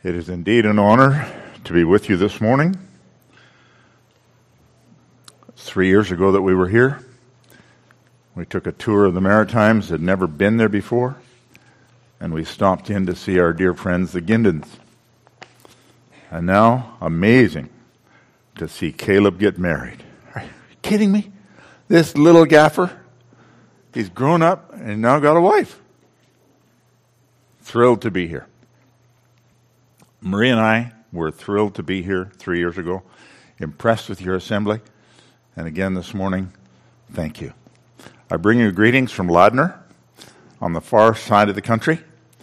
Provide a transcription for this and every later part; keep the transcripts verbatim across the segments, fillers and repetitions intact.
It is indeed an honor to be with you this morning. It's three years ago that we were here. We took a tour of the Maritimes, had never been there before, and we stopped in to see our dear friends, the Gindens. And now, amazing to see Caleb get married. Are you kidding me? This little gaffer, he's grown up and now got a wife. Thrilled to be here. Marie and I were thrilled to be here three years ago, impressed with your assembly, and again this morning, thank you. I bring you greetings from Ladner on the far side of the country,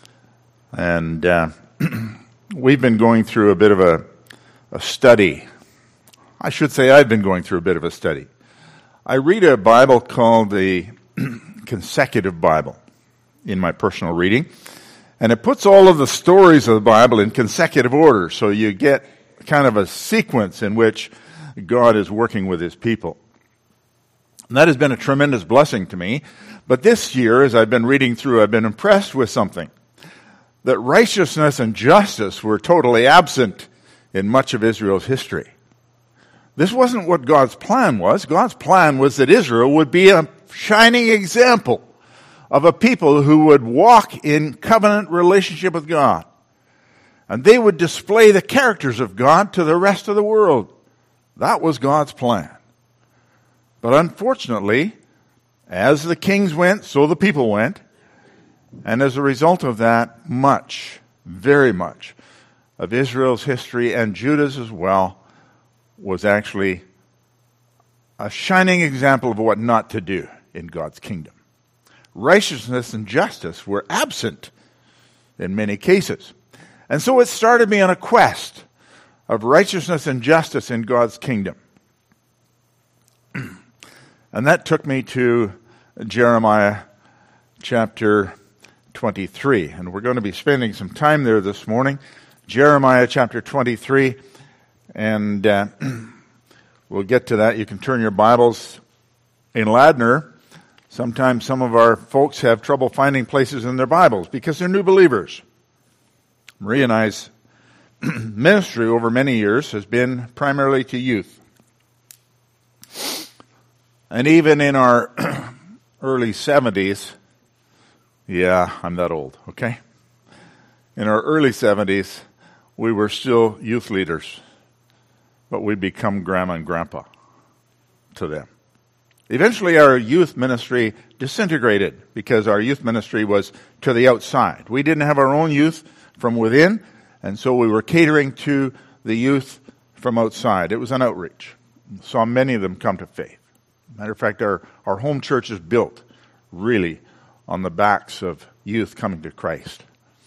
and uh, we've been going through a bit of a, a study. I should say I've been going through a bit of a study. I read a Bible called the Consecutive Bible in my personal reading, and it puts all of the stories of the Bible in consecutive order, so you get kind of a sequence in which God is working with his people. And that has been a tremendous blessing to me. But this year, as I've been reading through, I've been impressed with something. That righteousness and justice were totally absent in much of Israel's history. This wasn't what God's plan was. God's plan was that Israel would be a shining example of a people who would walk in covenant relationship with God. And they would display the characters of God to the rest of the world. That was God's plan. But unfortunately, as the kings went, so the people went. And as a result of that, much, very much, of Israel's history and Judah's as well was actually a shining example of what not to do in God's kingdom. Righteousness and justice were absent in many cases. And so it started me on a quest of righteousness and justice in God's kingdom. And that took me to Jeremiah chapter twenty-three. And we're going to be spending some time there this morning. Jeremiah chapter twenty-three. And uh, we'll get to that. You can turn your Bibles in Ladner. Sometimes some of our folks have trouble finding places in their Bibles because they're new believers. Marie and I's ministry over many years has been primarily to youth. And even in our early seventies, yeah, I'm that old, okay? In our early seventies, we were still youth leaders, but we'd become grandma and grandpa to them. Eventually, our youth ministry disintegrated because our youth ministry was to the outside. We didn't have our own youth from within, and so we were catering to the youth from outside. It was an outreach. Saw many of them come to faith. Matter of fact, our, our home church is built really on the backs of youth coming to Christ.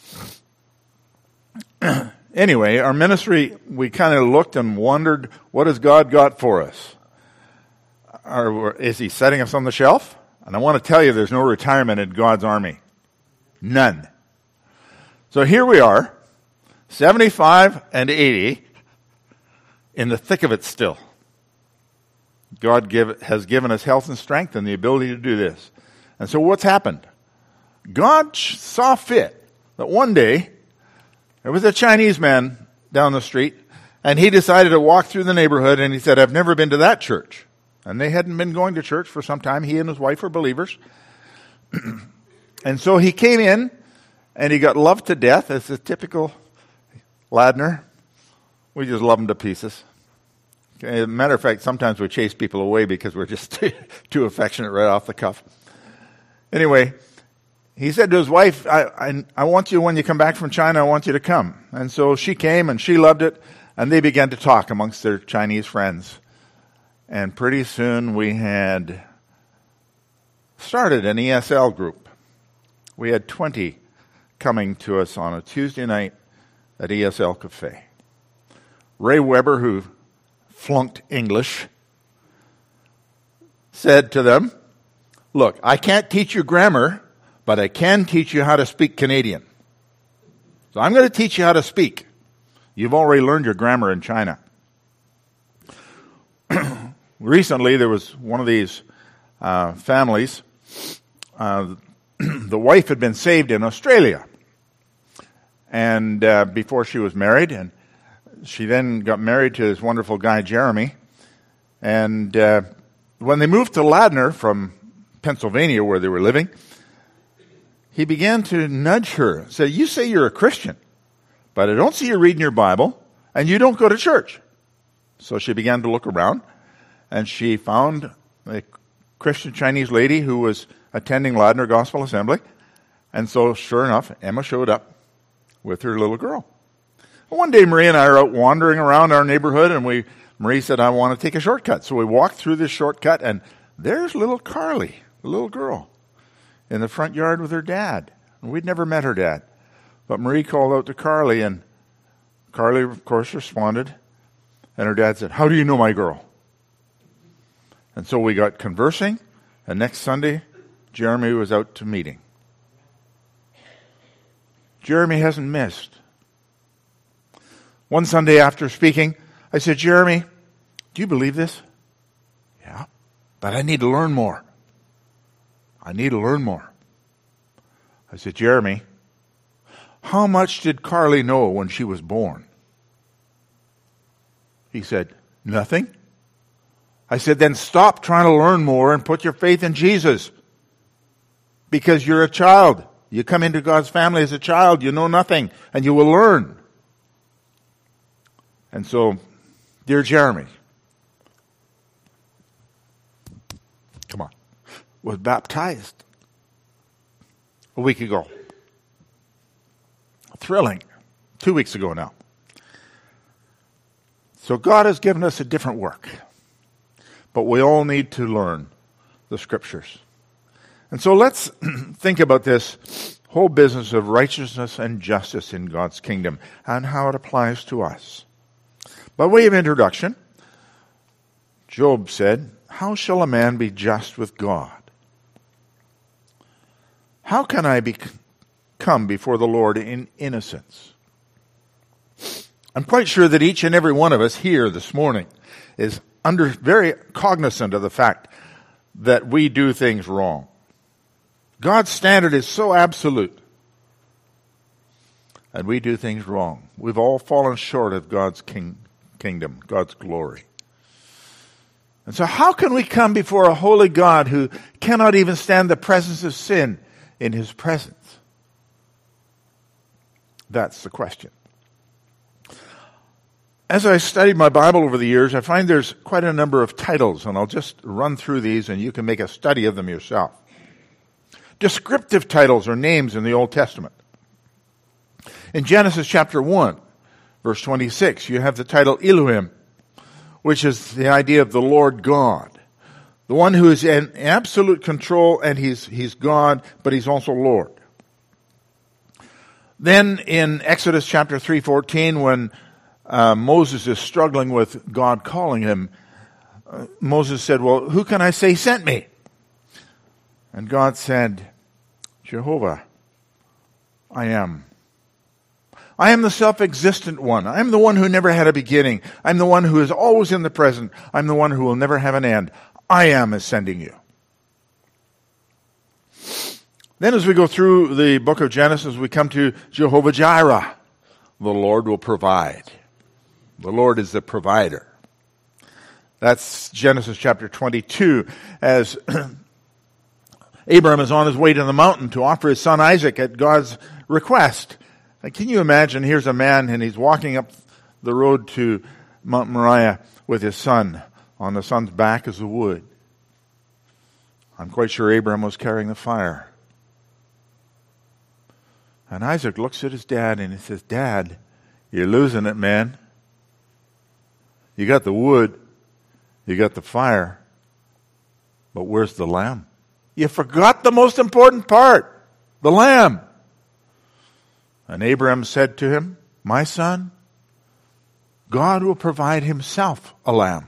Anyway, our ministry, we kind of looked and wondered, what has God got for us? Or is he setting us on the shelf? And I want to tell you, there's no retirement in God's army. None. So here we are, seventy-five and eighty, in the thick of it still. God give, has given us health and strength and the ability to do this. And so what's happened? God saw fit that one day, there was a Chinese man down the street, and he decided to walk through the neighborhood, and he said, I've never been to that church. And they hadn't been going to church for some time. He and his wife were believers. And so he came in, and he got loved to death. As a typical Ladner. We just love him to pieces. Okay, as a matter of fact, sometimes we chase people away because we're just too, too affectionate right off the cuff. Anyway, he said to his wife, I, I, I want you, when you come back from China, I want you to come. And so she came, and she loved it, and they began to talk amongst their Chinese friends. And pretty soon we had started an E S L group. We had twenty coming to us on a Tuesday night at E S L Cafe. Ray Weber, who flunked English, said to them, look, I can't teach you grammar, but I can teach you how to speak Canadian. So I'm going to teach you how to speak. You've already learned your grammar in China. Recently, there was one of these uh, families. Uh, the wife had been saved in Australia. and uh, before she was married, and she then got married to this wonderful guy, Jeremy. And uh, when they moved to Ladner from Pennsylvania, where they were living, he began to nudge her, say, you say you're a Christian, but I don't see you reading your Bible, and you don't go to church. So she began to look around, and she found a Christian Chinese lady who was attending Ladner Gospel Assembly. And so, sure enough, Emma showed up with her little girl. One day, Marie and I are out wandering around our neighborhood, and we Marie said, I want to take a shortcut. So we walked through this shortcut, and there's little Carly, the little girl, in the front yard with her dad. And we'd never met her dad. But Marie called out to Carly, and Carly, of course, responded. And her dad said, how do you know my girl? And so we got conversing, and next Sunday, Jeremy was out to meeting. Jeremy hasn't missed. One Sunday after speaking, I said, Jeremy, do you believe this? Yeah, but I need to learn more. I need to learn more. I said, Jeremy, how much did Carly know when she was born? He said, nothing. I said, then stop trying to learn more and put your faith in Jesus. Because you're a child. You come into God's family as a child, you know nothing, and you will learn. And so, dear Jeremy, come on, was baptized a week ago. Thrilling. Two weeks ago now. So God has given us a different work. But we all need to learn the Scriptures. And so let's think about this whole business of righteousness and justice in God's kingdom and how it applies to us. By way of introduction, Job said, how shall a man be just with God? How can I be, come before the Lord in innocence? I'm quite sure that each and every one of us here this morning is under very cognizant of the fact that we do things wrong. God's standard is so absolute. And we do things wrong. We've all fallen short of God's king, kingdom, God's glory. And so how can we come before a holy God who cannot even stand the presence of sin in his presence? That's the question. As I studied my Bible over the years, I find there's quite a number of titles, and I'll just run through these and you can make a study of them yourself. Descriptive titles or names in the Old Testament. In Genesis chapter one, verse twenty-six, you have the title Elohim, which is the idea of the Lord God. The one who is in absolute control, and he's, he's God, but he's also Lord. Then in Exodus chapter three fourteen, when uh, Moses is struggling with God calling him, uh, Moses said, well, who can I say sent me? And God said, Jehovah, I am. I am the self-existent one. I am the one who never had a beginning. I'm the one who is always in the present. I'm the one who will never have an end. I am is sending you. Then as we go through the book of Genesis, we come to Jehovah Jireh. The Lord will provide. The Lord is the provider. That's Genesis chapter twenty-two, as Abraham is on his way to the mountain to offer his son Isaac at God's request. And can you imagine, here's a man and he's walking up the road to Mount Moriah with his son. On the son's back is the wood. I'm quite sure Abraham was carrying the fire. And Isaac looks at his dad and he says, Dad, you're losing it, man. You got the wood, you got the fire, but where's the lamb? You forgot the most important part, the lamb. And Abraham said to him, my son, God will provide himself a lamb.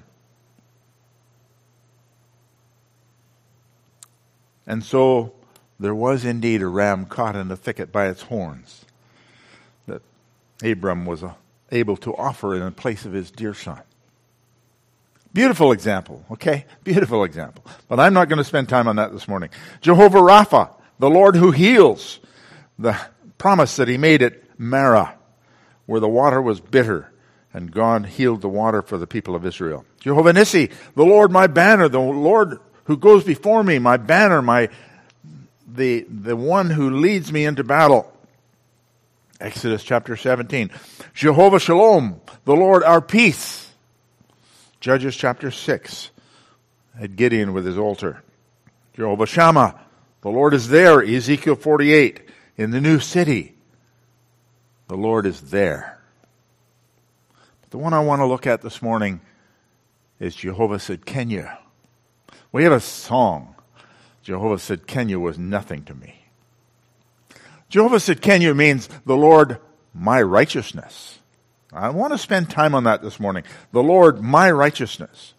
And so there was indeed a ram caught in the thicket by its horns that Abram was able to offer in place of his dear son. Beautiful example, okay? Beautiful example. But I'm not going to spend time on that this morning. Jehovah Rapha, the Lord who heals. The promise that he made at Marah, where the water was bitter, and God healed the water for the people of Israel. Jehovah Nissi, the Lord my banner, the Lord who goes before me, my banner, my the the one who leads me into battle. Exodus chapter seventeen. Jehovah Shalom, the Lord our peace. Judges chapter six. At Gideon with his altar. Jehovah Shammah, the Lord is there. Ezekiel forty-eight. In the new city, the Lord is there. The one I want to look at this morning is Jehovah Sidkenu. We have a song. Jehovah Sidkenu was nothing to me. Jehovah Sidkenu means the Lord, my righteousness. I want to spend time on that this morning. The Lord, my righteousness.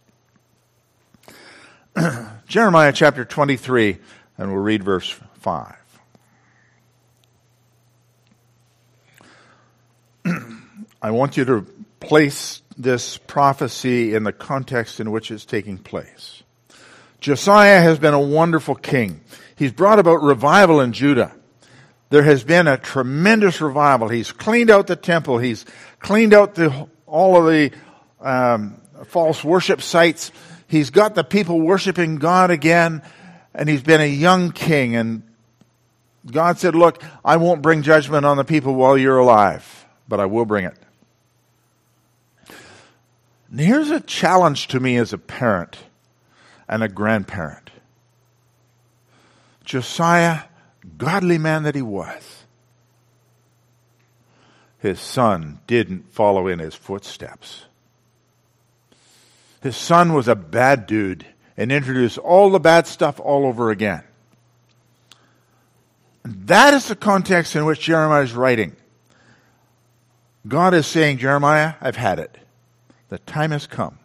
Jeremiah chapter twenty-three, and we'll read verse five. I want you to place this prophecy in the context in which it's taking place. Josiah has been a wonderful king. He's brought about revival in Judah. There has been a tremendous revival. He's cleaned out the temple. He's cleaned out the, all of the um, false worship sites. He's got the people worshiping God again. And he's been a young king. And God said, look, I won't bring judgment on the people while you're alive, but I will bring it. And here's a challenge to me as a parent and a grandparent. Josiah, godly man that he was, his son didn't follow in his footsteps. His son was a bad dude and introduced all the bad stuff all over again. That is the context in which Jeremiah is writing. God is saying, Jeremiah, I've had it. The time has come.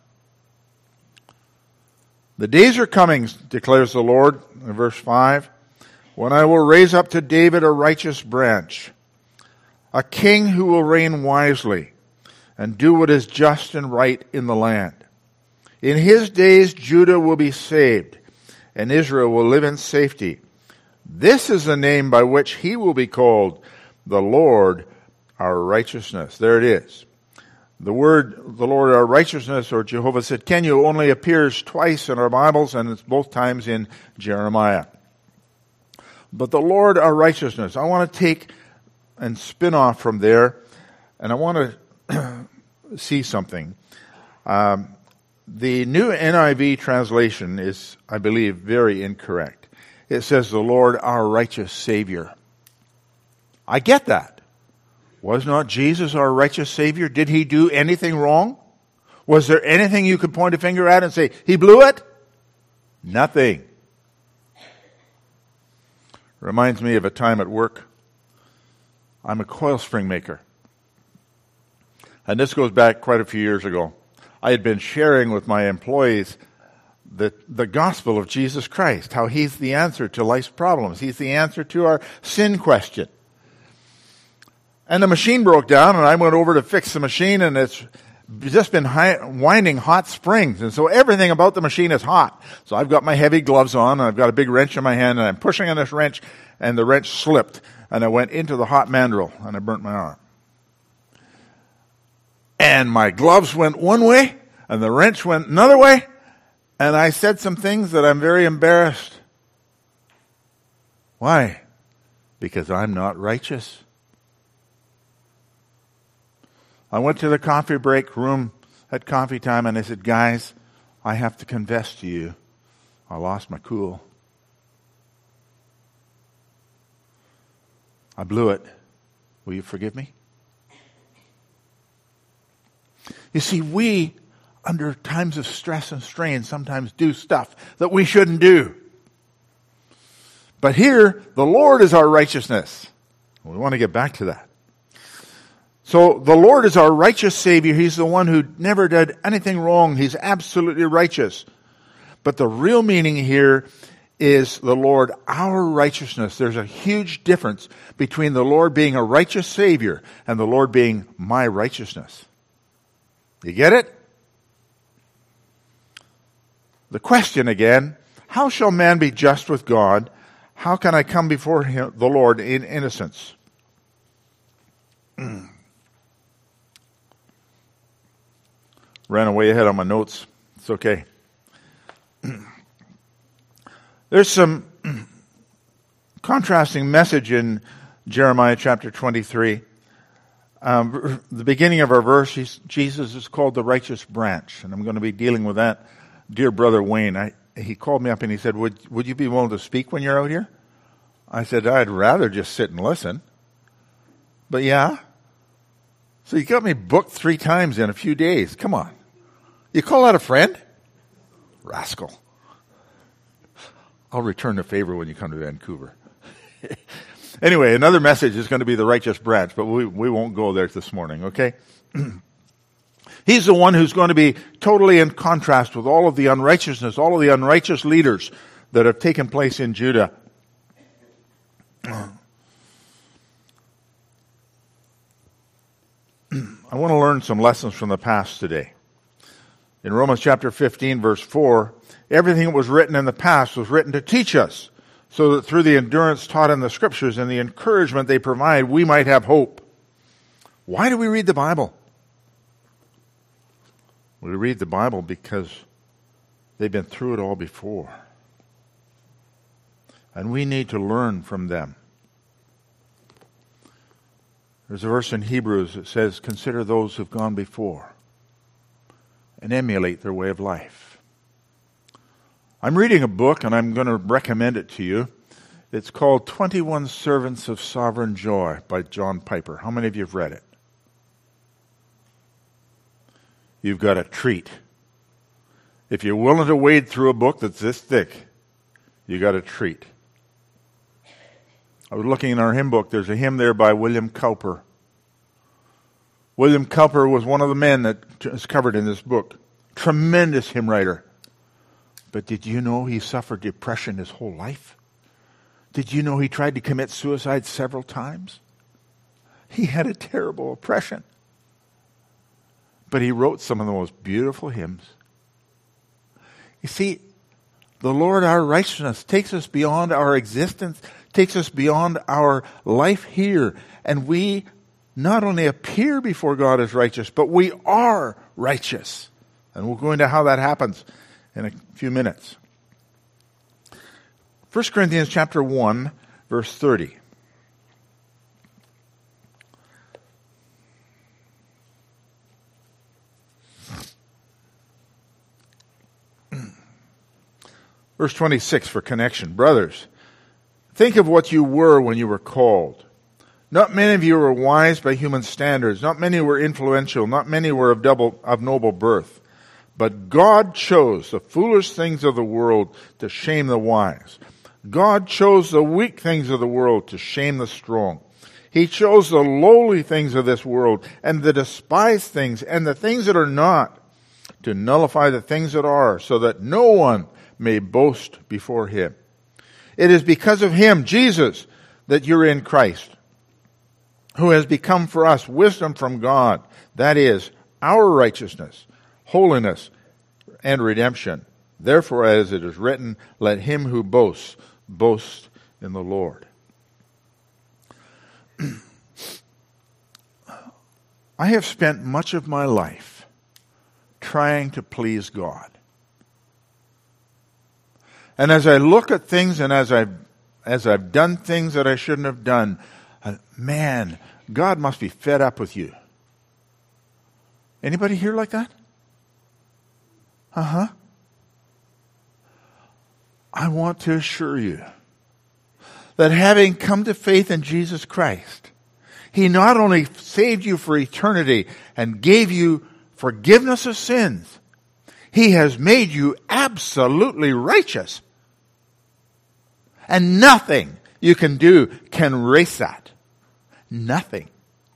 The days are coming, declares the Lord, in verse five, when I will raise up to David a righteous branch, a king who will reign wisely and do what is just and right in the land. In his days Judah will be saved, and Israel will live in safety. This is the name by which he will be called, the Lord our righteousness. There it is. The word, the Lord our righteousness, or Jehovah Sidkenu, only appears twice in our Bibles, and it's both times in Jeremiah. But the Lord our righteousness, I want to take and spin off from there, and I want to see something. Um, the new N I V translation is, I believe, very incorrect. It says the Lord our righteous Savior. I get that. Was not Jesus our righteous Savior? Did he do anything wrong? Was there anything you could point a finger at and say, he blew it? Nothing. Reminds me of a time at work. I'm a coil spring maker. And this goes back quite a few years ago. I had been sharing with my employees the, the gospel of Jesus Christ, how he's the answer to life's problems. He's the answer to our sin question. And the machine broke down, and I went over to fix the machine, and it's just been high, winding hot springs. And so everything about the machine is hot. So I've got my heavy gloves on, and I've got a big wrench in my hand, and I'm pushing on this wrench, and the wrench slipped, and I went into the hot mandrel, and I burnt my arm. And my gloves went one way, and the wrench went another way, and I said some things that I'm very embarrassed. Why? Because I'm not righteous. I went to the coffee break room at coffee time, and I said, guys, I have to confess to you, I lost my cool. I blew it. Will you forgive me? You see, we, under times of stress and strain, sometimes do stuff that we shouldn't do. But here, the Lord is our righteousness. We want to get back to that. So the Lord is our righteous Savior. He's the one who never did anything wrong. He's absolutely righteous. But the real meaning here is the Lord our righteousness. There's a huge difference between the Lord being a righteous Savior and the Lord being my righteousness. You get it? The question again, how shall man be just with God? How can I come before him, the Lord in innocence? Ran away ahead on my notes. It's okay. There's some contrasting message in Jeremiah chapter twenty-three. Um, the beginning of our verse, Jesus is called the righteous branch, and I'm going to be dealing with that. Dear brother Wayne, I, he called me up and he said, would, would you be willing to speak when you're out here? I said, I'd rather just sit and listen. But yeah. So you got me booked three times in a few days. Come on. You call that a friend? Rascal. I'll return the favor when you come to Vancouver. Anyway, another message is going to be the righteous branch, but we, we won't go there this morning, okay? He's the one who's going to be totally in contrast with all of the unrighteousness, all of the unrighteous leaders that have taken place in Judah. I want to learn some lessons from the past today. In Romans chapter fifteen, verse four, everything that was written in the past was written to teach us, so that through the endurance taught in the Scriptures and the encouragement they provide, we might have hope. Why do we read the Bible? We read the Bible because they've been through it all before. And we need to learn from them. There's a verse in Hebrews that says, consider those who've gone before and emulate their way of life. I'm reading a book, and I'm going to recommend it to you. It's called twenty-one Servants of Sovereign Joy by John Piper. How many of you have read it? You've got a treat. If you're willing to wade through a book that's this thick, you got a treat. I was looking in our hymn book. There's a hymn there by William Cowper. William Cowper was one of the men that is covered in this book. Tremendous hymn writer. But did you know he suffered depression his whole life? Did you know he tried to commit suicide several times? He had a terrible oppression. But he wrote some of the most beautiful hymns. You see, the Lord, our righteousness, takes us beyond our existence, takes us beyond our life here. And we not only appear before God as righteous, but we are righteous. And we'll go into how that happens in a few minutes. First Corinthians chapter one, verse thirty. Verse twenty-six for connection. Brothers, think of what you were when you were called. Not many of you were wise by human standards. Not many were influential. Not many were of double of noble birth. But God chose the foolish things of the world to shame the wise. God chose the weak things of the world to shame the strong. He chose the lowly things of this world and the despised things and the things that are not to nullify the things that are, so that no one may boast before him. It is because of him, Jesus, that you're in Christ, who has become for us wisdom from God. That is, our righteousness, holiness, and redemption. Therefore, as it is written, let him who boasts, boast in the Lord. I have spent much of my life trying to please God. And as I look at things and as I've, as I've done things that I shouldn't have done, uh, man, God must be fed up with you. Anybody here like that? Uh-huh. I want to assure you that having come to faith in Jesus Christ, He not only saved you for eternity and gave you forgiveness of sins, He has made you absolutely righteous. And nothing you can do can erase that. Nothing.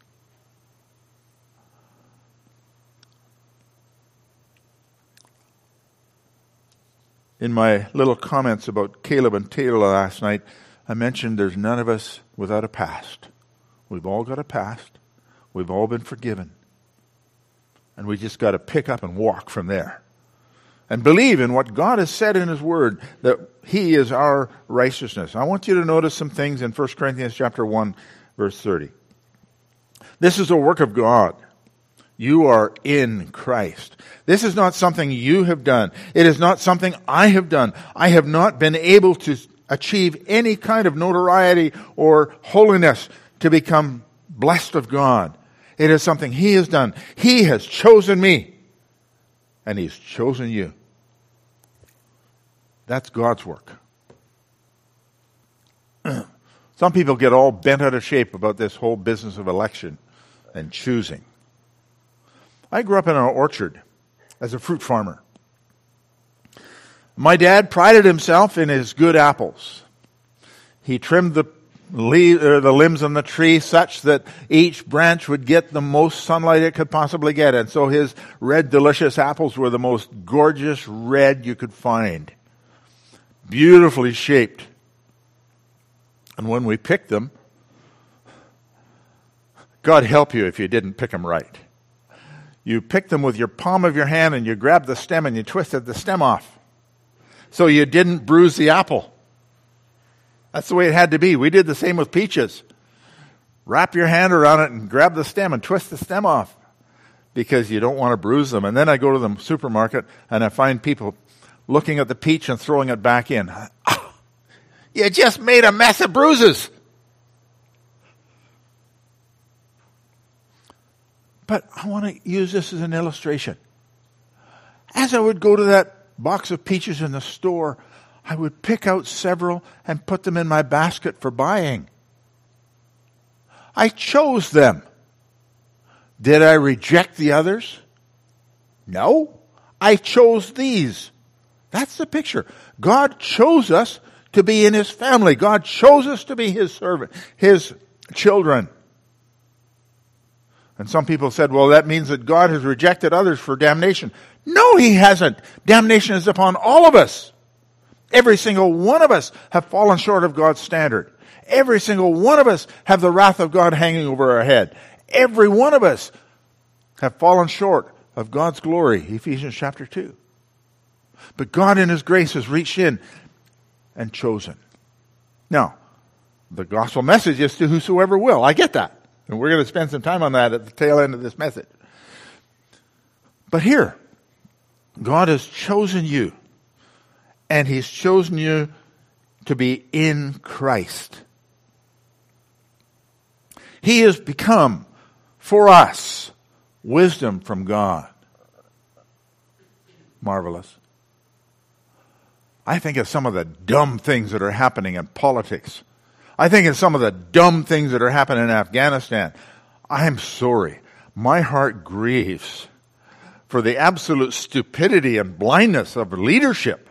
In my little comments about Caleb and Taylor last night, I mentioned there's none of us without a past. We've all got a past. We've all been forgiven. And we just got to pick up and walk from there. And believe in what God has said in His Word, that He is our righteousness. I want you to notice some things in First Corinthians chapter one, verse thirty. This is a work of God. You are in Christ. This is not something you have done. It is not something I have done. I have not been able to achieve any kind of notoriety or holiness to become blessed of God. It is something He has done. He has chosen me, and He's chosen you. That's God's work. Some people get all bent out of shape about this whole business of election and choosing. I grew up in an orchard as a fruit farmer. My dad prided himself in his good apples. He trimmed the, leaves, or the limbs on the tree such that each branch would get the most sunlight it could possibly get. And so his red, delicious apples were the most gorgeous red you could find. Beautifully shaped. And when we picked them, God help you if you didn't pick them right. You picked them with your palm of your hand and you grabbed the stem and you twisted the stem off. So you didn't bruise the apple. That's the way it had to be. We did the same with peaches. Wrap your hand around it and grab the stem and twist the stem off because you don't want to bruise them. And then I go to the supermarket and I find people looking at the peach and throwing it back in. Oh, you just made a mess of bruises. But I want to use this as an illustration. As I would go to that box of peaches in the store, I would pick out several and put them in my basket for buying. I chose them. Did I reject the others? No. I chose these. That's the picture. God chose us to be in His family. God chose us to be His servant, His children. And some people said, well, that means that God has rejected others for damnation. No, He hasn't. Damnation is upon all of us. Every single one of us have fallen short of God's standard. Every single one of us have the wrath of God hanging over our head. Every one of us have fallen short of God's glory, Ephesians chapter two. But God in His grace has reached in and chosen. Now, the gospel message is to whosoever will. I get that. And we're going to spend some time on that at the tail end of this message. But here, God has chosen you. And He's chosen you to be in Christ. He has become, for us, wisdom from God. Marvelous. I think of some of the dumb things that are happening in politics. I think of some of the dumb things that are happening in Afghanistan. I'm sorry. My heart grieves for the absolute stupidity and blindness of leadership.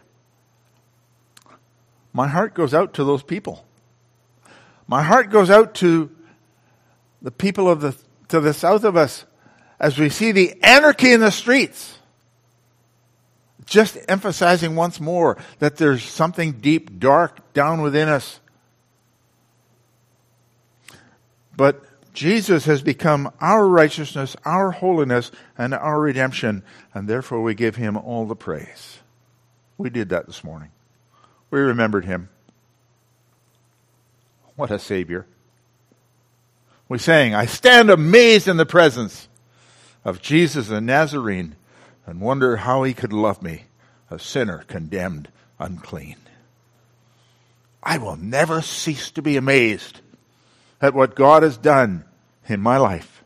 My heart goes out to those people. My heart goes out to the people of the to the south of us as we see the anarchy in the streets. Just emphasizing once more that there's something deep, dark down within us. But Jesus has become our righteousness, our holiness, and our redemption, and therefore we give Him all the praise. We did that this morning. We remembered Him. What a Savior. We sang, I stand amazed in the presence of Jesus the Nazarene and wonder how He could love me, a sinner condemned unclean. I will never cease to be amazed at what God has done in my life.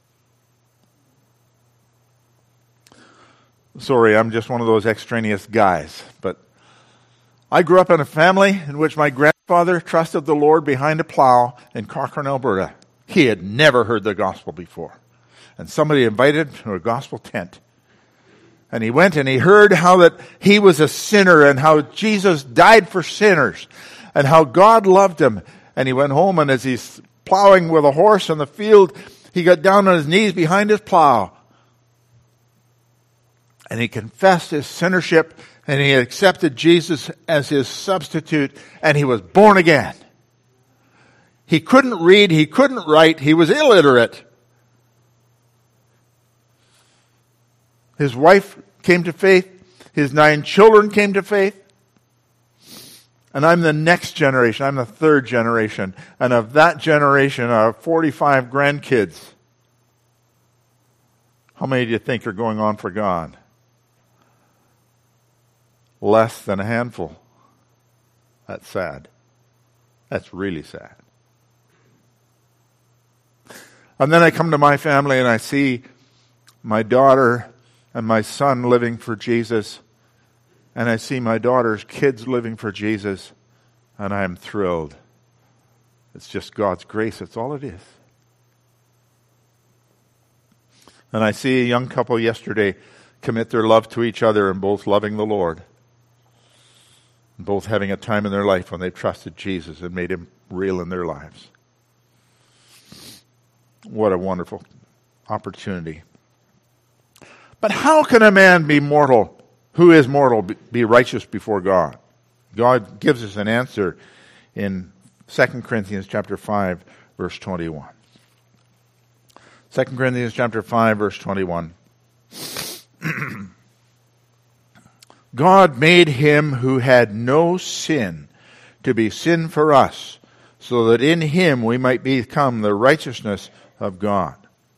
Sorry, I'm just one of those extraneous guys, but I grew up in a family in which my grandfather trusted the Lord behind a plow in Cochrane, Alberta. He had never heard the gospel before. And somebody invited him to a gospel tent. And he went and he heard how that he was a sinner and how Jesus died for sinners and how God loved him. And he went home, and as he's plowing with a horse in the field, he got down on his knees behind his plow. And he confessed his sinnership, and he accepted Jesus as his substitute, and he was born again. He couldn't read, he couldn't write, he was illiterate. His wife came to faith, his nine children came to faith. And I'm the next generation. I'm the third generation. And of that generation, I have forty-five grandkids. How many do you think are going on for God? Less than a handful. That's sad. That's really sad. And then I come to my family and I see my daughter and my son living for Jesus. And I see my daughter's kids living for Jesus. And I am thrilled. It's just God's grace. That's all it is. And I see a young couple yesterday commit their love to each other and both loving the Lord. Both having a time in their life when they trusted Jesus and made Him real in their lives. What a wonderful opportunity. But how can a man be mortal, who is mortal, be righteous before God? God gives us an answer in Second Corinthians chapter five, verse twenty-one. Second Corinthians chapter five, verse twenty-one. God made Him who had no sin to be sin for us, so that in Him we might become the righteousness of God.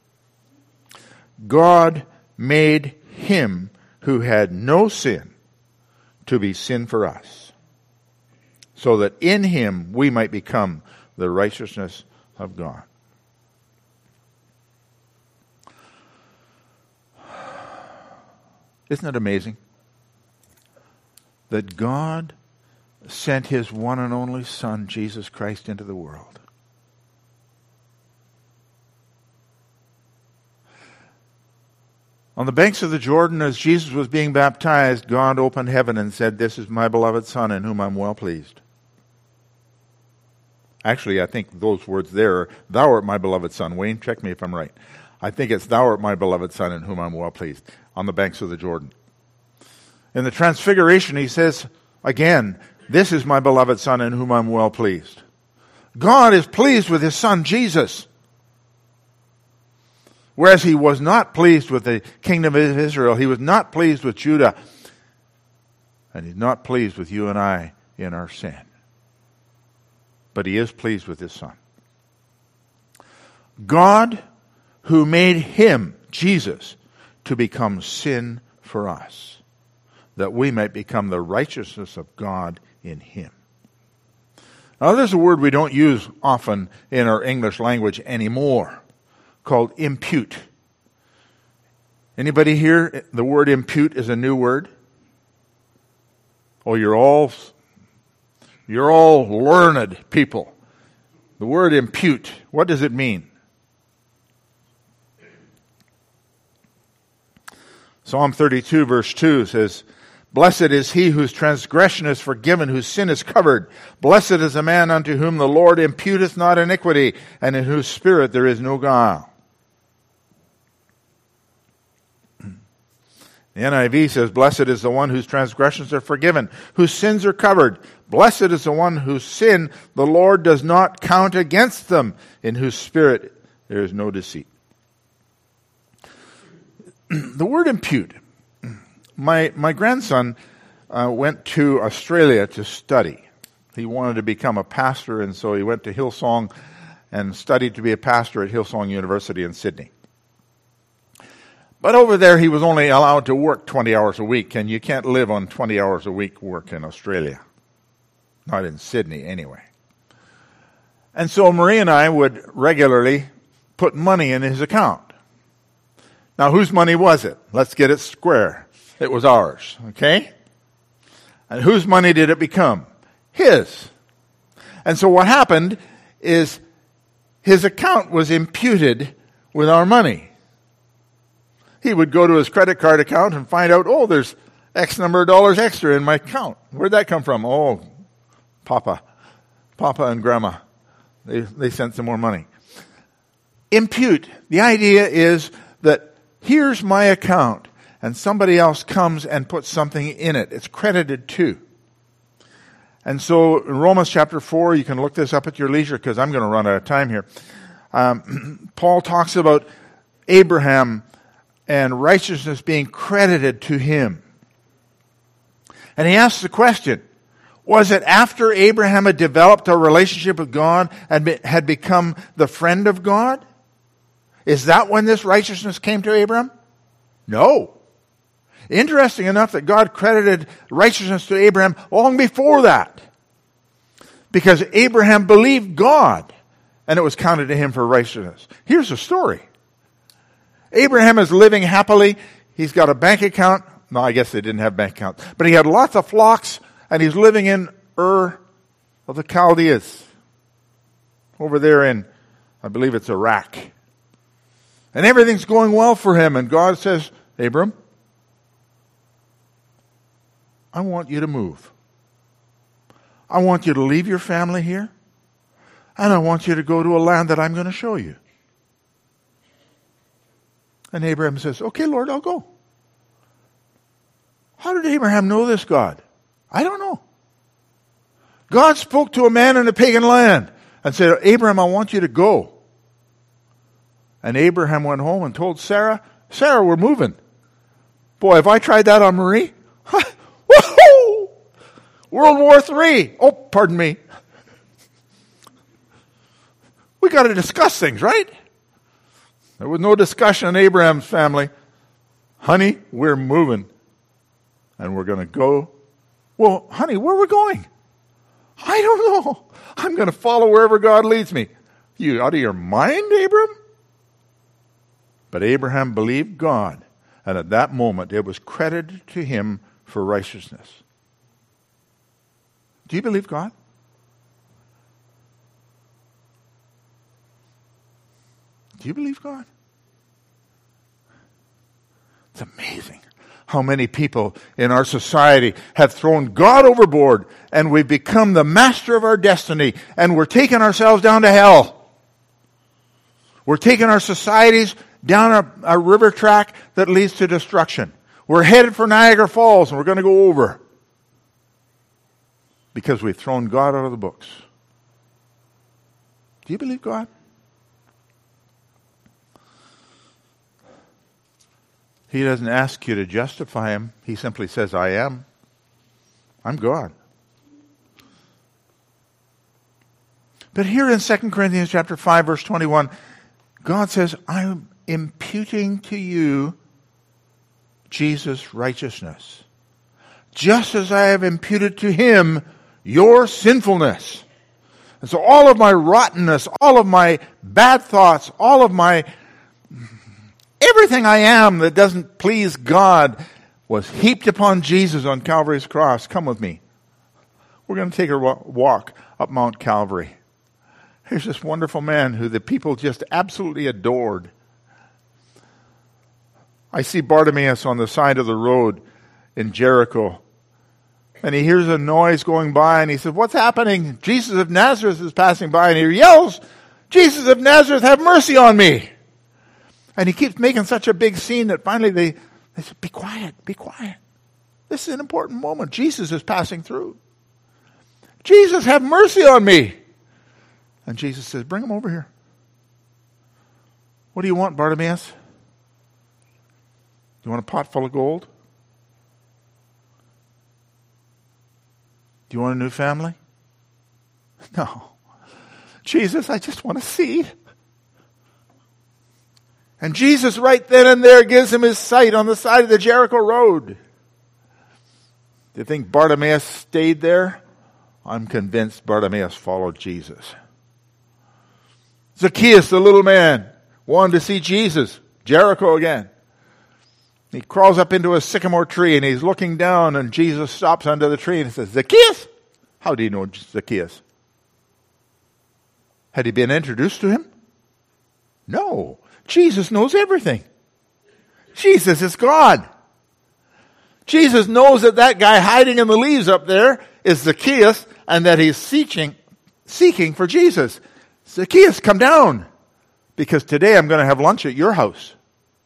God made Him who had no sin to be sin for us, so that in Him we might become the righteousness of God. Isn't it amazing that God sent His one and only Son, Jesus Christ, into the world? On the banks of the Jordan, as Jesus was being baptized, God opened heaven and said, "This is my beloved Son, in whom I'm well pleased." Actually, I think those words there are, "Thou art my beloved Son." Wayne, check me if I'm right. I think it's, "Thou art my beloved Son, in whom I'm well pleased," on the banks of the Jordan. In the Transfiguration, He says, again, "This is my beloved Son, in whom I'm well pleased." God is pleased with His Son, Jesus. Whereas He was not pleased with the kingdom of Israel. He was not pleased with Judah. And He's not pleased with you and I in our sin. But He is pleased with His Son. God, who made Him, Jesus, to become sin for us, that we might become the righteousness of God in Him. Now, there's a word we don't use often in our English language anymore, called impute. Anybody here, the word impute is a new word? Oh, you're all, you're all learned people. The word impute, what does it mean? Psalm thirty-two, verse two says, "Blessed is he whose transgression is forgiven, whose sin is covered. Blessed is the man unto whom the Lord imputeth not iniquity, and in whose spirit there is no guile." The N I V says, "Blessed is the one whose transgressions are forgiven, whose sins are covered. Blessed is the one whose sin the Lord does not count against them, in whose spirit there is no deceit." The word impute. My my grandson uh, went to Australia to study. He wanted to become a pastor, and so he went to Hillsong and studied to be a pastor at Hillsong University in Sydney. But over there, he was only allowed to work twenty hours a week, and you can't live on twenty hours a week work in Australia. Not in Sydney, anyway. And so Marie and I would regularly put money in his account. Now, whose money was it? Let's get it square. It was ours, okay? And whose money did it become? His. And so what happened is his account was imputed with our money. He would go to his credit card account and find out, oh, there's X number of dollars extra in my account. Where'd that come from? Oh, Papa. Papa and Grandma. They, they sent some more money. Impute. The idea is that here's my account, and somebody else comes and puts something in it. It's credited to. And so in Romans chapter four, you can look this up at your leisure because I'm going to run out of time here. Um, Paul talks about Abraham and righteousness being credited to him. And he asks the question, was it after Abraham had developed a relationship with God and be, had become the friend of God? Is that when this righteousness came to Abraham? No. Interesting enough that God credited righteousness to Abraham long before that. Because Abraham believed God, and it was counted to him for righteousness. Here's the story. Abraham is living happily. He's got a bank account. No, I guess they didn't have bank accounts. But he had lots of flocks, and he's living in Ur of the Chaldeans. Over there in, I believe it's Iraq. And everything's going well for him. And God says, Abram, I want you to move. I want you to leave your family here. And I want you to go to a land that I'm going to show you. And Abraham says, okay, Lord, I'll go. How did Abraham know this God? I don't know. God spoke to a man in a pagan land and said, Abraham, I want you to go. And Abraham went home and told Sarah, Sarah, we're moving. Boy, have I tried that on Marie? Woohoo! World War Three. Oh, pardon me. We got to discuss things, right? There was no discussion in Abraham's family. Honey, we're moving. And we're going to go. Well, honey, where are we going? I don't know. I'm going to follow wherever God leads me. You out of your mind, Abram? But Abraham believed God. And at that moment, it was credited to him for righteousness. Do you believe God? Do you believe God? It's amazing how many people in our society have thrown God overboard, and we've become the master of our destiny, and we're taking ourselves down to hell. We're taking our societies down a, a river track that leads to destruction. We're headed for Niagara Falls, and we're going to go over because we've thrown God out of the books. Do you believe God? He doesn't ask you to justify him. He simply says, I am. I'm God. But here in Second Corinthians chapter five, verse twenty-one, God says, I'm imputing to you Jesus' righteousness, just as I have imputed to him your sinfulness. And so all of my rottenness, all of my bad thoughts, all of my everything I am that doesn't please God was heaped upon Jesus on Calvary's cross. Come with me. We're going to take a walk up Mount Calvary. Here's this wonderful man who the people just absolutely adored. I see Bartimaeus on the side of the road in Jericho. And he hears a noise going by and he says, what's happening? Jesus of Nazareth is passing by, and he yells, Jesus of Nazareth, have mercy on me. And he keeps making such a big scene that finally they, they said, be quiet, be quiet. This is an important moment. Jesus is passing through. Jesus, have mercy on me. And Jesus says, bring him over here. What do you want, Bartimaeus? Do you want a pot full of gold? Do you want a new family? No. Jesus, I just want to see. And Jesus right then and there gives him his sight on the side of the Jericho road. Do you think Bartimaeus stayed there? I'm convinced Bartimaeus followed Jesus. Zacchaeus, the little man, wanted to see Jesus. Jericho again. He crawls up into a sycamore tree and he's looking down, and Jesus stops under the tree and says, Zacchaeus? How do you know Zacchaeus? Had he been introduced to him? No. Jesus knows everything. Jesus is God. Jesus knows that that guy hiding in the leaves up there is Zacchaeus, and that he's seeking, seeking for Jesus. Zacchaeus, come down, because today I'm going to have lunch at your house.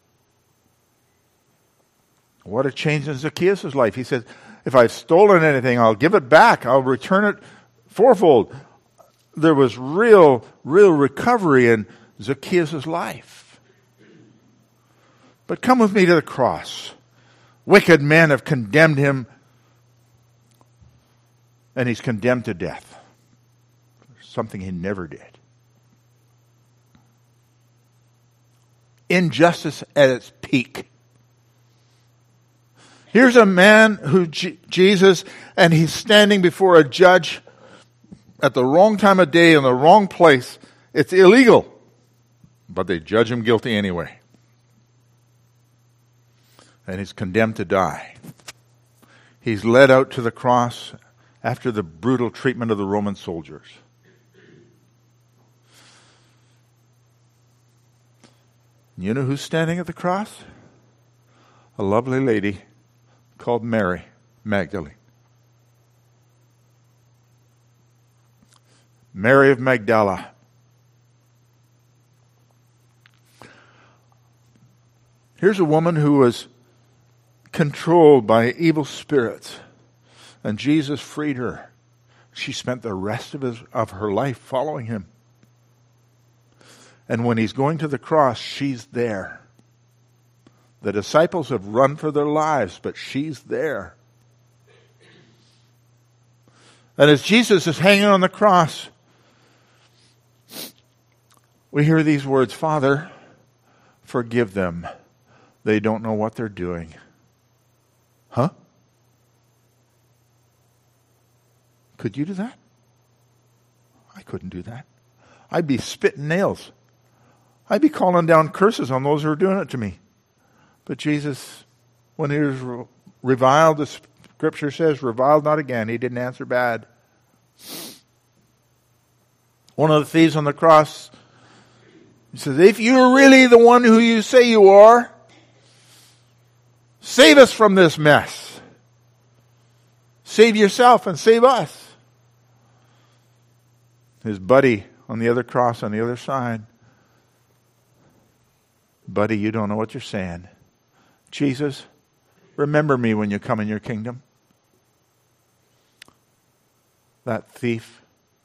What a change in Zacchaeus' life. He says, if I've stolen anything, I'll give it back. I'll return it fourfold. There was real, real recovery in Zacchaeus' life. But come with me to the cross. Wicked men have condemned him, and he's condemned to death. Something he never did. Injustice at its peak. Here's a man who G- Jesus, and he's standing before a judge at the wrong time of day in the wrong place. It's illegal, but they judge him guilty anyway. And he's condemned to die. He's led out to the cross after the brutal treatment of the Roman soldiers. You know who's standing at the cross? A lovely lady called Mary Magdalene. Mary of Magdala. Here's a woman who was controlled by evil spirits, and Jesus freed her. She spent the rest of, his, of her life following him. And when he's going to the cross, she's there. The disciples have run for their lives, but she's there. And as Jesus is hanging on the cross, we hear these words, Father, forgive them. They don't know what they're doing. Huh? Could you do that? I couldn't do that. I'd be spitting nails. I'd be calling down curses on those who are doing it to me. But Jesus, when he was reviled, the scripture says, reviled not again. He didn't answer bad. One of the thieves on the cross, he says, if you're really the one who you say you are, save us from this mess. Save yourself and save us. His buddy on the other cross, on the other side, buddy, you don't know what you're saying. Jesus, remember me when you come in your kingdom. That thief,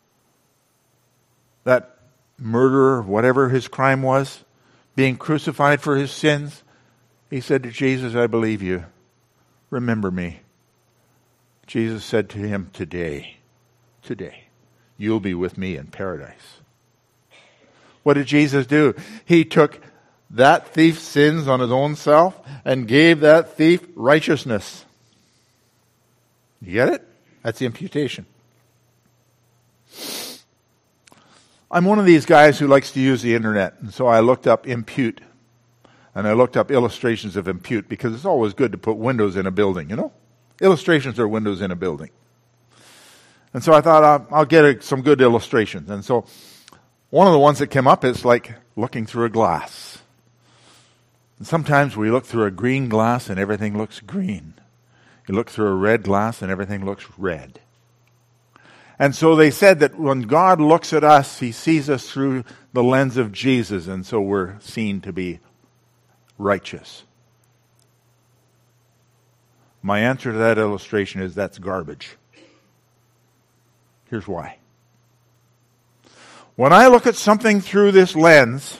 that murderer, whatever his crime was, being crucified for his sins, he said to Jesus, I believe you. Remember me. Jesus said to him, today, today, you'll be with me in paradise. What did Jesus do? He took that thief's sins on his own self and gave that thief righteousness. You get it? That's the imputation. I'm one of these guys who likes to use the internet, and so I looked up impute. And I looked up illustrations of impute because it's always good to put windows in a building, you know? Illustrations are windows in a building. And so I thought I'll, I'll get a, some good illustrations. And so one of the ones that came up is like looking through a glass. And sometimes we look through a green glass and everything looks green. You look through a red glass and everything looks red. And so they said that when God looks at us, he sees us through the lens of Jesus, and so we're seen to be righteous. My answer to that illustration is that's garbage. Here's why. When I look at something through this lens,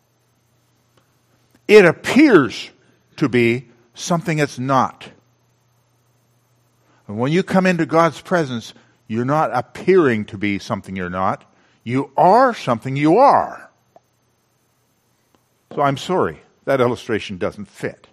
it appears to be something it's not. And when you come into God's presence, you're not appearing to be something you're not. You are something you are. So I'm sorry, that illustration doesn't fit.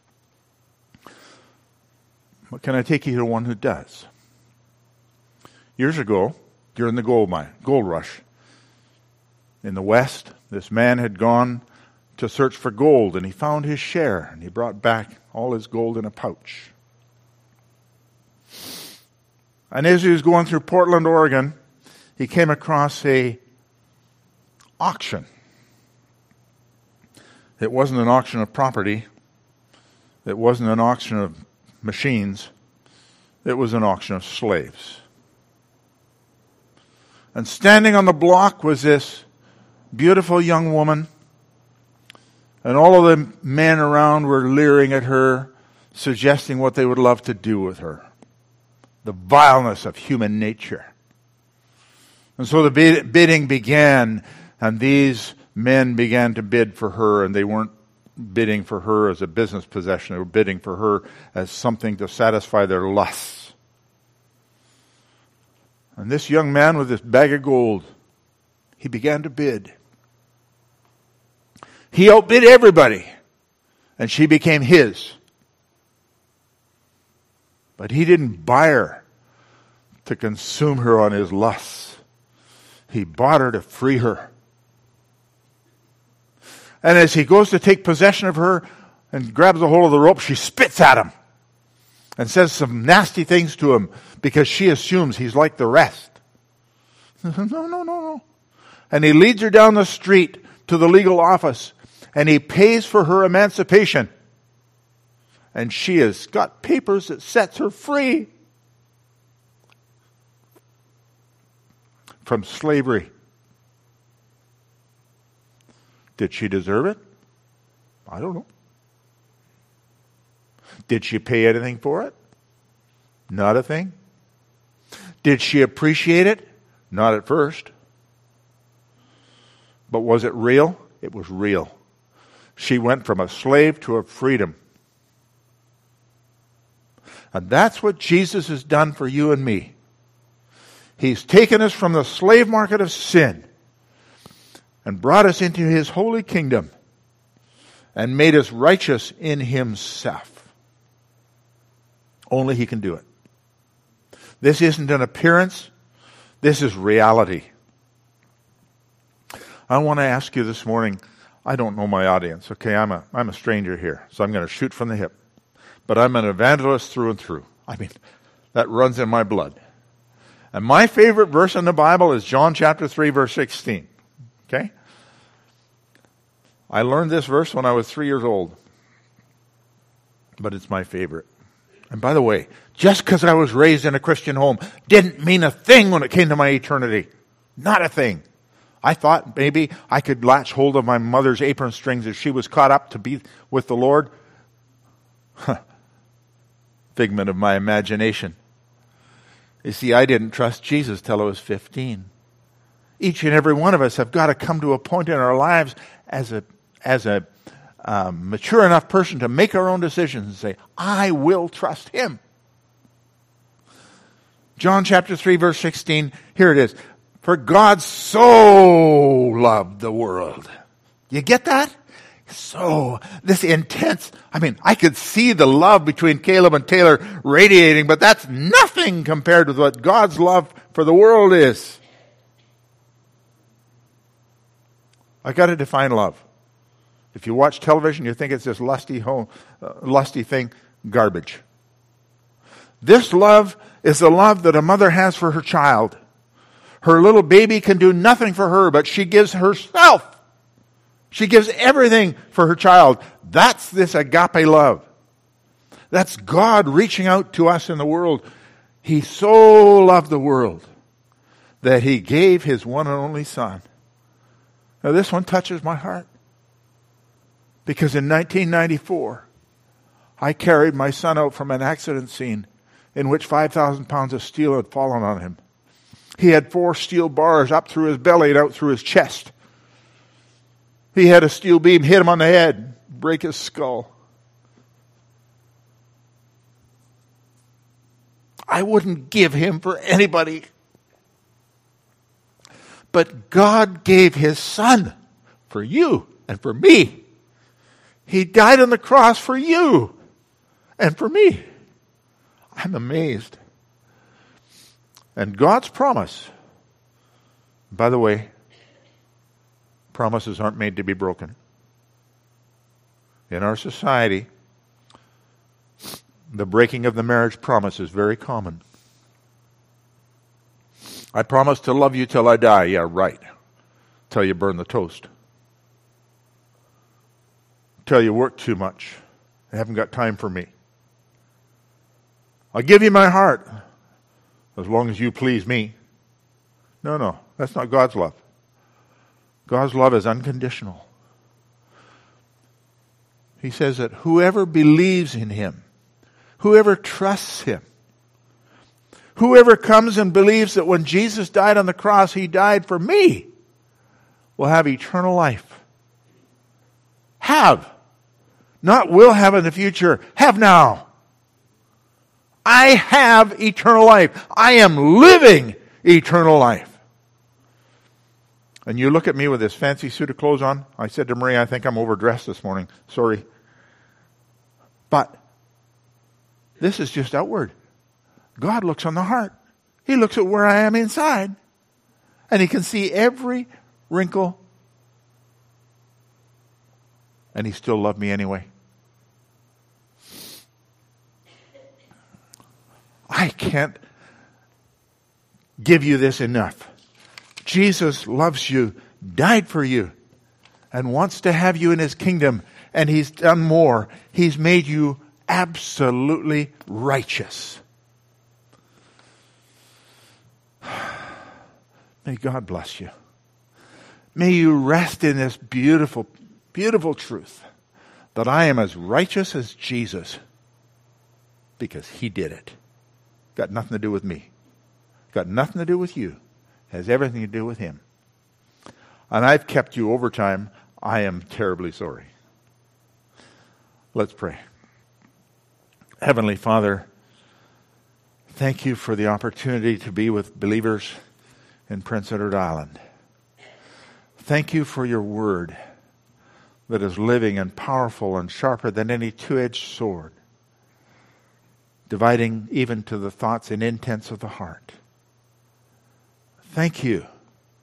But can I take you to one who does? Years ago, during the gold mine, gold rush in the West, this man had gone to search for gold, and he found his share, and he brought back all his gold in a pouch. And as he was going through Portland, Oregon, he came across a auction. It wasn't an auction of property. It wasn't an auction of machines. It was an auction of slaves. And standing on the block was this beautiful young woman. And all of the men around were leering at her, suggesting what they would love to do with her. The vileness of human nature. And so the bid- bidding began, and these men began to bid for her, and they weren't bidding for her as a business possession. They were bidding for her as something to satisfy their lusts. And this young man with this bag of gold, he began to bid. He outbid everybody, and she became his. But he didn't buy her to consume her on his lusts. He bought her to free her. And as he goes to take possession of her and grabs a hold of the rope, she spits at him and says some nasty things to him because she assumes he's like the rest. No, no, no, no. And he leads her down the street to the legal office, and he pays for her emancipation. And she has got papers that sets her free from slavery. Did she deserve it? I don't know. Did she pay anything for it? Not a thing. Did she appreciate it? Not at first. But was it real? It was real. She went from a slave to a freedom. And that's what Jesus has done for you and me. He's taken us from the slave market of sin and brought us into his holy kingdom and made us righteous in himself. Only he can do it. This isn't an appearance. This is reality. I want to ask you this morning, I don't know my audience, okay? I'm a, I'm a stranger here, so I'm going to shoot from the hip. But I'm an evangelist through and through. I mean, that runs in my blood. And my favorite verse in the Bible is John chapter three, verse sixteen. Okay? I learned this verse when I was three years old. But it's my favorite. And by the way, just because I was raised in a Christian home didn't mean a thing when it came to my eternity. Not a thing. I thought maybe I could latch hold of my mother's apron strings if she was caught up to be with the Lord. Figment of my imagination. You see, I didn't trust Jesus till I was fifteen. Each and every one of us have got to come to a point in our lives as a as a um, mature enough person to make our own decisions and say, I will trust him. John chapter three, verse sixteen, here it is. For God so loved the world. You get that? So, this intense, I mean, I could see the love between Caleb and Taylor radiating, but that's nothing compared with what God's love for the world is. I got to define love. If you watch television, you think it's this lusty, home, uh, lusty thing, garbage. This love is the love that a mother has for her child. Her little baby can do nothing for her, but she gives herself. She gives everything for her child. That's this agape love. That's God reaching out to us in the world. He so loved the world that he gave his one and only Son. Now this one touches my heart. Because in nineteen ninety-four, I carried my son out from an accident scene in which five thousand pounds of steel had fallen on him. He had four steel bars up through his belly and out through his chest. He had a steel beam hit him on the head, break his skull. I wouldn't give him for anybody. But God gave his Son for you and for me. He died on the cross for you and for me. I'm amazed. And God's promise, by the way, promises aren't made to be broken. In our society, the breaking of the marriage promise is very common. I promise to love you till I die. Yeah, right. Till you burn the toast. Till you work too much and haven't got time for me. I'll give you my heart as long as you please me. No, no, that's not God's love. God's love is unconditional. He says that whoever believes in him, whoever trusts him, whoever comes and believes that when Jesus died on the cross, he died for me, will have eternal life. Have. Not will have in the future. Have now. I have eternal life. I am living eternal life. And you look at me with this fancy suit of clothes on. I said to Maria, I think I'm overdressed this morning. Sorry. But this is just outward. God looks on the heart. He looks at where I am inside. And He can see every wrinkle. And He still loved me anyway. I can't give you this enough. Jesus loves you, died for you, and wants to have you in His kingdom. And He's done more. He's made you absolutely righteous. May God bless you. May you rest in this beautiful, beautiful truth that I am as righteous as Jesus because He did it. Got nothing to do with me. Got nothing to do with you. Has everything to do with Him. And I've kept you over time. I am terribly sorry. Let's pray. Heavenly Father, thank you for the opportunity to be with believers in Prince Edward Island. Thank you for your word that is living and powerful and sharper than any two-edged sword, dividing even to the thoughts and intents of the heart. Thank you,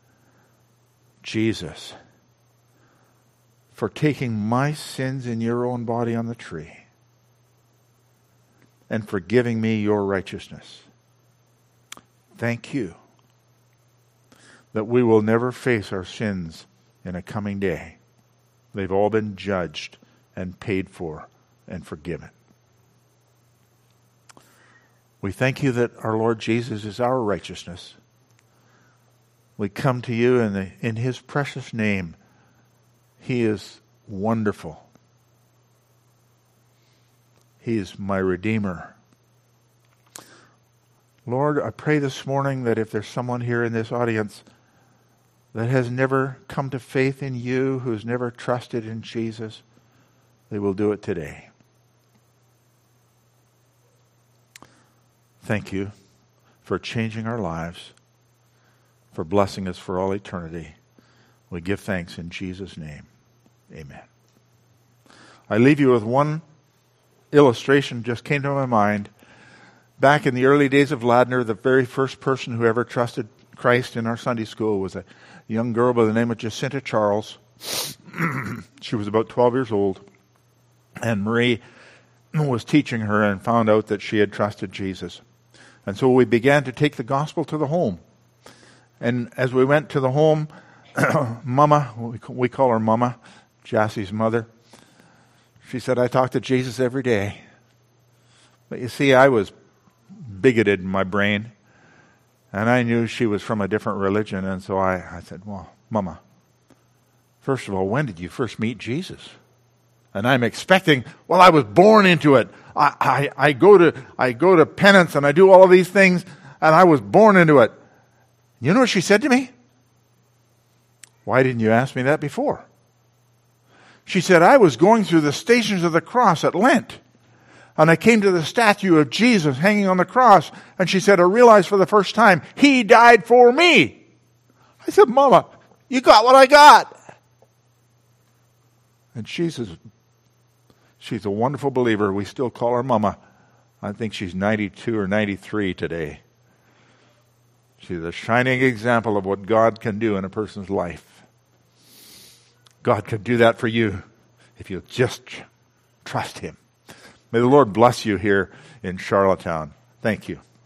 Jesus, for taking my sins in your own body on the tree and for giving me your righteousness. Thank you that we will never face our sins in a coming day. They've all been judged and paid for and forgiven. We thank you that our Lord Jesus is our righteousness. We come to you in, the, in His precious name. He is wonderful. He is my Redeemer. Lord, I pray this morning that if there's someone here in this audience that has never come to faith in you, who's never trusted in Jesus, they will do it today. Thank you for changing our lives, for blessing us for all eternity. We give thanks in Jesus' name. Amen. I leave you with one illustration just came to my mind. Back in the early days of Ladner, the very first person who ever trusted Christ in our Sunday school was a young girl by the name of Jacinta Charles. She was about twelve years old. And Marie was teaching her and found out that she had trusted Jesus. And so we began to take the gospel to the home. And as we went to the home, Mama, we call her Mama, Jassie's mother, she said, I talk to Jesus every day. But you see, I was bigoted in my brain. And I knew she was from a different religion. And so I, I said, well, Mama, first of all, when did you first meet Jesus? And I'm expecting, well, I was born into it. I, I, I go to I go to penance and I do all of these things, and I was born into it. You know what she said to me? Why didn't you ask me that before? She said, I was going through the Stations of the Cross at Lent, and I came to the statue of Jesus hanging on the cross, and she said, I realized for the first time, He died for me. I said, Mama, you got what I got. And she's a, she's a wonderful believer. We still call her Mama. I think she's ninety-two or ninety-three today. She's a shining example of what God can do in a person's life. God can do that for you if you just trust Him. May the Lord bless you here in Charlottetown. Thank you.